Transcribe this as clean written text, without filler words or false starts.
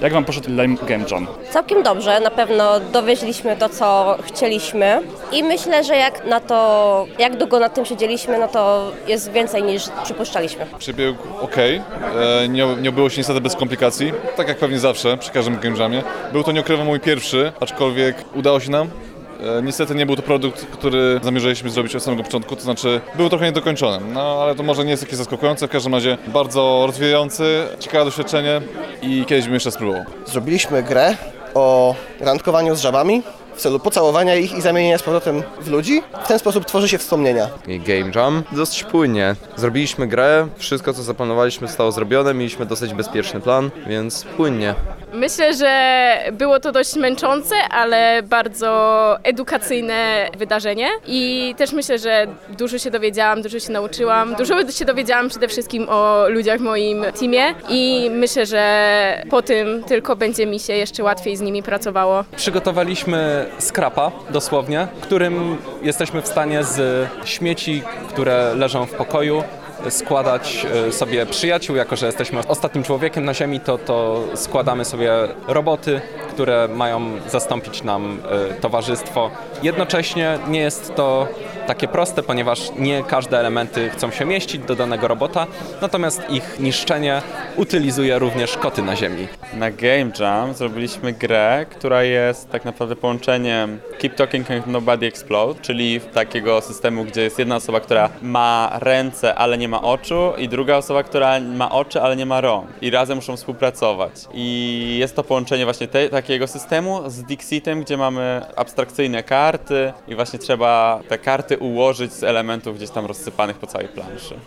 Jak wam poszedł Lime Game Jam? Całkiem dobrze, na pewno dowieźliśmy to, co chcieliśmy i myślę, że jak długo nad tym siedzieliśmy, no to jest więcej niż przypuszczaliśmy. Przebiegł okej. Nie obyło się niestety bez komplikacji, tak jak pewnie zawsze przy każdym Game Jamie. Był to, nie ukrywam, mój pierwszy, aczkolwiek udało się nam. Niestety nie był to produkt, który zamierzaliśmy zrobić od samego początku, to znaczy był trochę niedokończony, no ale to może nie jest takie zaskakujące, w każdym razie bardzo rozwijający, ciekawe doświadczenie i kiedyś bym jeszcze spróbował. Zrobiliśmy grę o randkowaniu z żabami w celu pocałowania ich i zamienienia z powrotem w ludzi. W ten sposób tworzy się wspomnienia. Game Jam dosyć płynnie. Zrobiliśmy grę, wszystko co zaplanowaliśmy zostało zrobione, mieliśmy dosyć bezpieczny plan, więc płynnie. Myślę, że było to dość męczące, ale bardzo edukacyjne wydarzenie i też myślę, że dużo się dowiedziałam, dużo się nauczyłam, dużo się dowiedziałam przede wszystkim o ludziach w moim teamie i myślę, że po tym tylko będzie mi się jeszcze łatwiej z nimi pracowało. Przygotowaliśmy scrapa dosłownie, którym jesteśmy w stanie z śmieci, które leżą w pokoju, składać sobie przyjaciół, jako że jesteśmy ostatnim człowiekiem na ziemi, to składamy sobie roboty, które mają zastąpić nam towarzystwo. Jednocześnie nie jest to takie proste, ponieważ nie każde elementy chcą się mieścić do danego robota, natomiast ich niszczenie utylizuje również koty na ziemi. Na Game Jam zrobiliśmy grę, która jest tak naprawdę połączeniem Keep Talking and Nobody Explode, czyli takiego systemu, gdzie jest jedna osoba, która ma ręce, ale nie ma oczu i druga osoba, która ma oczy, ale nie ma rąk i razem muszą współpracować. I jest to połączenie właśnie takiego systemu z Dixitem, gdzie mamy abstrakcyjne karty i właśnie trzeba te karty ułożyć z elementów gdzieś tam rozsypanych po całej planszy.